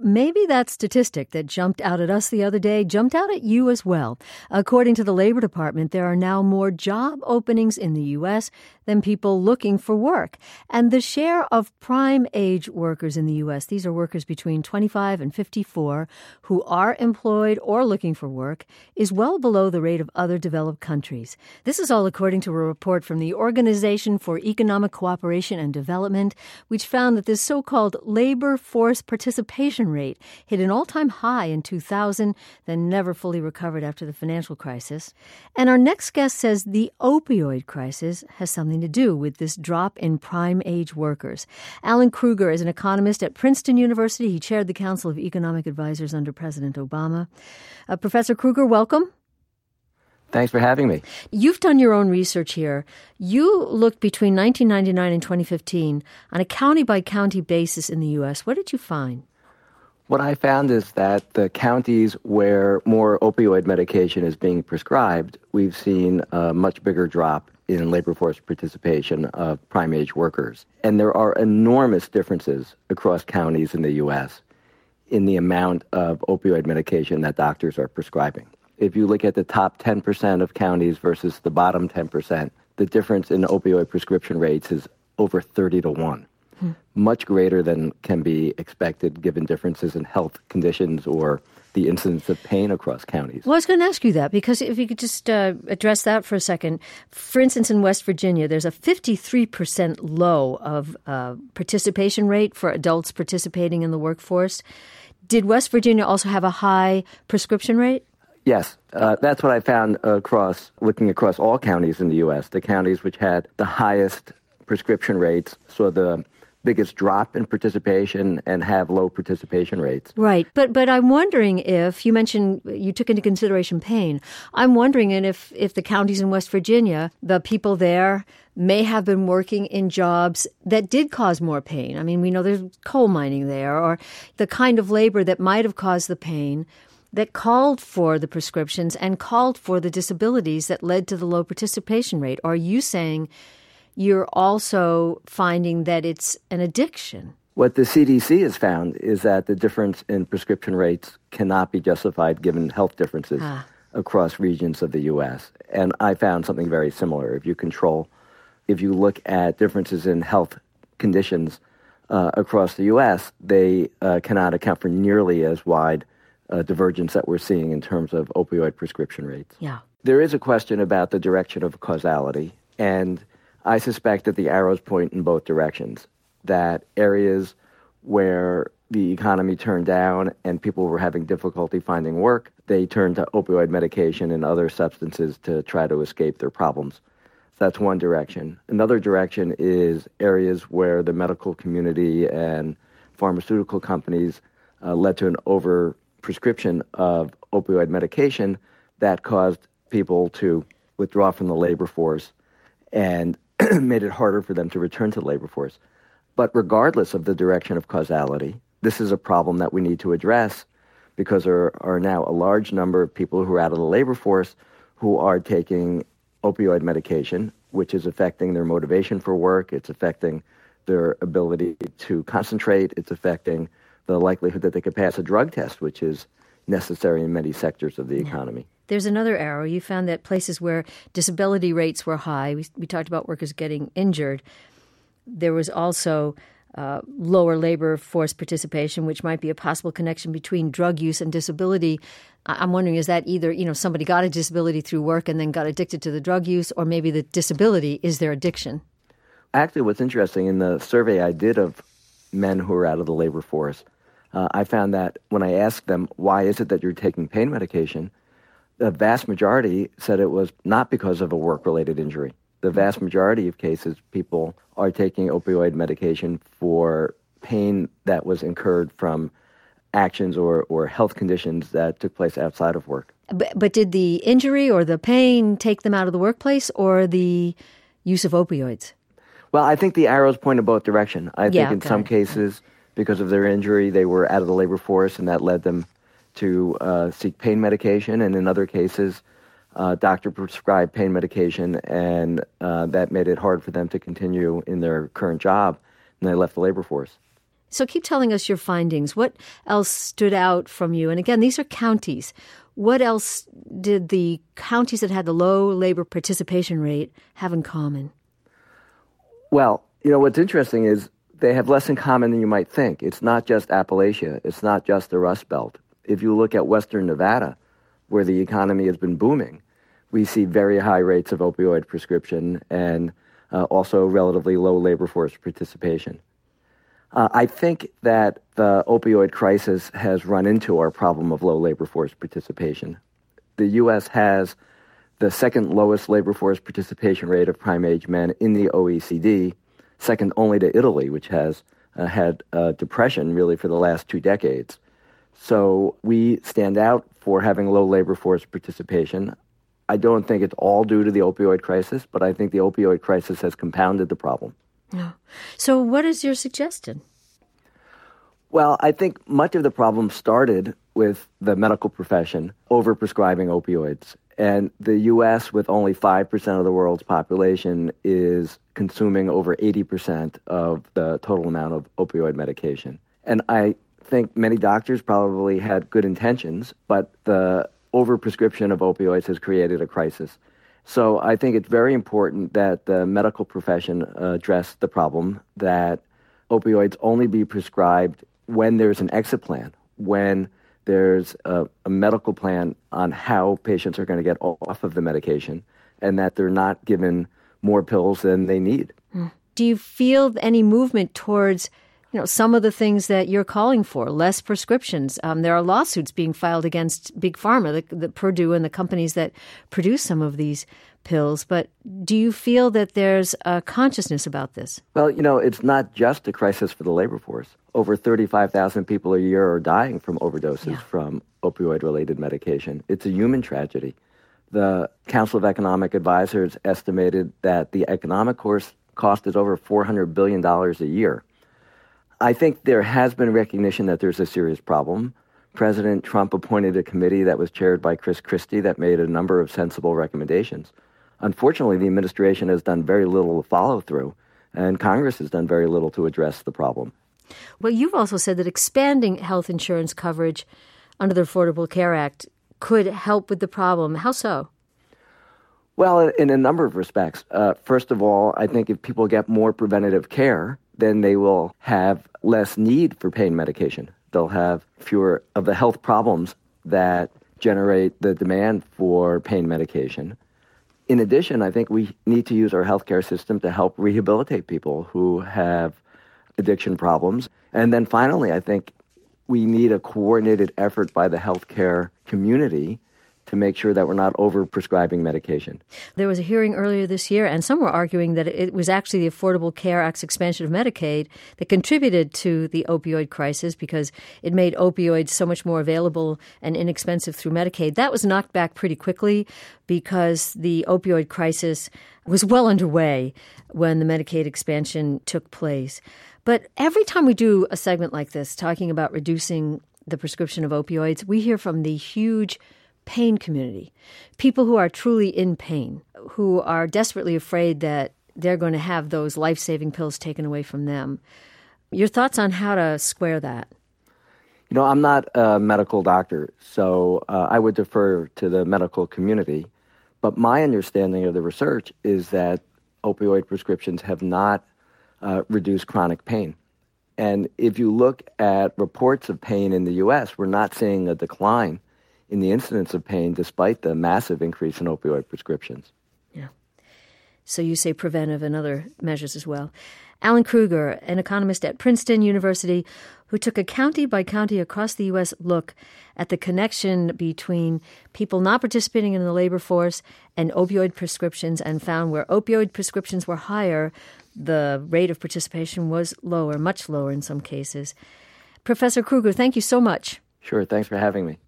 maybe that statistic that jumped out at us the other day jumped out at you as well. According to the Labor Department, there are now more job openings in the U.S. than people looking for work. And the share of prime age workers in the U.S., these are workers between 25 and 54 who are employed or looking for work, is well below the rate of other developed countries. This is all according to a report from the Organization for Economic Cooperation and Development, which found that this so-called labor force participation rate hit an all-time high in 2000, then never fully recovered after the financial crisis. And our next guest says the opioid crisis has something to do with this drop in prime age workers. Alan Krueger is an economist at Princeton University. He chaired the Council of Economic Advisors under President Obama. Professor Krueger, welcome. Thanks for having me. You've done your own research here. You looked between 1999 and 2015 on a county-by-county basis in the U.S. What did you find? What I found is that the counties where more opioid medication is being prescribed, we've seen a much bigger drop in labor force participation of prime age workers. And there are enormous differences across counties in the U.S. in the amount of opioid medication that doctors are prescribing. If you look at the top 10% of counties versus the bottom 10%, the difference in opioid prescription rates is over 30 to 1. Much greater than can be expected given differences in health conditions or the incidence of pain across counties. Well, I was going to ask you that, because if you could just address that for a second. For instance, in West Virginia, there's a 53% low of participation rate for adults participating in the workforce. Did West Virginia also have a high prescription rate? Yes, that's what I found looking across all counties in the U.S. The counties which had the highest prescription rates saw the biggest drop in participation and have low participation rates. Right. But I'm wondering if, you mentioned you took into consideration pain. I'm wondering if the counties in West Virginia, the people there may have been working in jobs that did cause more pain. I mean, we know there's coal mining there, or the kind of labor that might have caused the pain that called for the prescriptions and called for the disabilities that led to the low participation rate. Or are you saying you're also finding that it's an addiction? What the CDC has found is that the difference in prescription rates cannot be justified given health differences across regions of the U.S. And I found something very similar. If you look at differences in health conditions across the U.S., they cannot account for nearly as wide divergence that we're seeing in terms of opioid prescription rates. Yeah. There is a question about the direction of causality, and I suspect that the arrows point in both directions, that areas where the economy turned down and people were having difficulty finding work, they turned to opioid medication and other substances to try to escape their problems. So that's one direction. Another direction is areas where the medical community and pharmaceutical companies led to an over-prescription of opioid medication that caused people to withdraw from the labor force and made it harder for them to return to the labor force. But regardless of the direction of causality, this is a problem that we need to address because there are now a large number of people who are out of the labor force who are taking opioid medication, which is affecting their motivation for work. It's affecting their ability to concentrate. It's affecting the likelihood that they could pass a drug test, which is necessary in many sectors of the economy. There's another arrow. You found that places where disability rates were high, we talked about workers getting injured, there was also lower labor force participation, which might be a possible connection between drug use and disability. I'm wondering, is that either, somebody got a disability through work and then got addicted to the drug use, or maybe the disability is their addiction? Actually, what's interesting, in the survey I did of men who are out of the labor force, I found that when I asked them, why is it that you're taking pain medication, the vast majority said it was not because of a work-related injury. The vast majority of cases, people are taking opioid medication for pain that was incurred from actions or health conditions that took place outside of work. But did the injury or the pain take them out of the workplace, or the use of opioids? Well, I think the arrows point in both directions. I think in some cases, because of their injury, they were out of the labor force, and that led them to seek pain medication. And in other cases, doctor prescribed pain medication, and that made it hard for them to continue in their current job, and they left the labor force. So keep telling us your findings. What else stood out from you? And again, these are counties. What else did the counties that had the low labor participation rate have in common? Well, what's interesting is they have less in common than you might think. It's not just Appalachia. It's not just the Rust Belt. If you look at Western Nevada, where the economy has been booming, we see very high rates of opioid prescription and also relatively low labor force participation. I think that the opioid crisis has run into our problem of low labor force participation. The U.S. has the second lowest labor force participation rate of prime-age men in the OECD, second only to Italy, which has had depression really for the last 2 decades. So we stand out for having low labor force participation. I don't think it's all due to the opioid crisis, but I think the opioid crisis has compounded the problem. No. So what is your suggestion? Well, I think much of the problem started with the medical profession overprescribing opioids. And the U.S., with only 5% of the world's population, is consuming over 80% of the total amount of opioid medication. And I think many doctors probably had good intentions, but the overprescription of opioids has created a crisis. So I think it's very important that the medical profession address the problem, that opioids only be prescribed when there's an exit plan, when there's a medical plan on how patients are going to get off of the medication, and that they're not given more pills than they need. Do you feel any movement towards some of the things that you're calling for, less prescriptions? There are lawsuits being filed against Big Pharma, the Purdue and the companies that produce some of these pills. But do you feel that there's a consciousness about this? Well, it's not just a crisis for the labor force. Over 35,000 people a year are dying from overdoses from opioid-related medication. It's a human tragedy. The Council of Economic Advisors estimated that the economic cost is over $400 billion a year. I think there has been recognition that there's a serious problem. President Trump appointed a committee that was chaired by Chris Christie that made a number of sensible recommendations. Unfortunately, the administration has done very little to follow through, and Congress has done very little to address the problem. Well, you've also said that expanding health insurance coverage under the Affordable Care Act could help with the problem. How so? Well, in a number of respects. First of all, I think if people get more preventative care, then they will have less need for pain medication. They'll have fewer of the health problems that generate the demand for pain medication. In addition, I think we need to use our healthcare system to help rehabilitate people who have addiction problems. And then finally, I think we need a coordinated effort by the healthcare community to make sure that we're not over-prescribing medication. There was a hearing earlier this year, and some were arguing that it was actually the Affordable Care Act's expansion of Medicaid that contributed to the opioid crisis because it made opioids so much more available and inexpensive through Medicaid. That was knocked back pretty quickly because the opioid crisis was well underway when the Medicaid expansion took place. But every time we do a segment like this, talking about reducing the prescription of opioids, we hear from the huge pain community, people who are truly in pain, who are desperately afraid that they're going to have those life-saving pills taken away from them. Your thoughts on how to square that? I'm not a medical doctor, so I would defer to the medical community. But my understanding of the research is that opioid prescriptions have not reduced chronic pain. And if you look at reports of pain in the U.S., we're not seeing a decline in the incidence of pain despite the massive increase in opioid prescriptions. Yeah. So you say preventive and other measures as well. Alan Krueger, an economist at Princeton University, who took a county-by-county across the U.S. look at the connection between people not participating in the labor force and opioid prescriptions and found where opioid prescriptions were higher, the rate of participation was lower, much lower in some cases. Professor Krueger, thank you so much. Sure, thanks for having me.